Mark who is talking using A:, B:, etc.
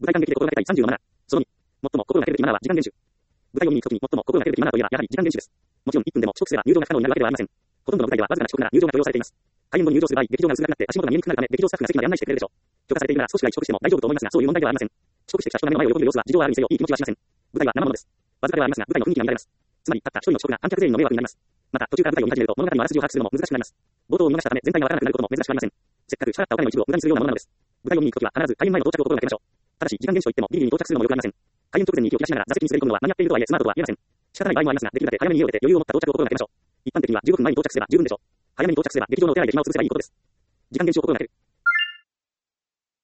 A: 舞台間劇で心がけたい37マナー。その2、最も心がけるべきマナーは時間厳守。舞台を見に行くときに最も心がけるべきマナーといえば、やはり時間厳守です。もちろん1分でも遅刻すれば入場が不可能になるわけではありません。ほとんどの舞台ではわずかな遅刻なら入場が許容されています。開演後に入場する場合、劇場が薄暗くなって足元が見えにくくなるため、劇場スタッフが席まで案内してくれるでしょう。許可されているなら少しは遅刻しても大丈夫と思いますが、そういう問題ではありません。遅刻してきた人が目の前を横切る様子は事情はあるにせよいい気持ちはしません。舞台は生ものです。わずかではありますが、舞台の雰囲気が乱れます。つまり、たった一人の遅刻が観客全員の迷惑になります。また、途中から舞台を見始めると物語のあらすじを把握するのも難しくなります。冒頭を見逃したため全体がわからなくなることも珍しくありません。せっかく支払ったお金の一部を無駄にするようなものなのです。舞台を見に行くときは必ず開演前の到着を心がけましょう。ただし、時間厳守といってもギリギリに到着するのもよくありません。開演直前に息を切らしながら座席に滑り込むのは間に合っているとはいえスマートとは言えません。仕方ない場合もありますが、できるだけ早めに家を出て余裕を持った到着を心がけましょう。一般的には15分前に到着すれば十分でしょう。早めに到着すれば劇場のお手洗いで暇を潰せばいいことです。時間厳守を心がける。